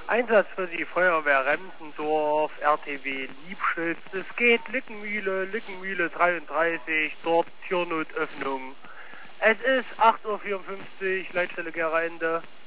Einsatz für die Feuerwehr Rempendorf, RTW Liebschütz. Es geht Lückenmühle 33, dort Türnotöffnung. Es ist 8:54 Uhr, Leitstelle Gera Ende.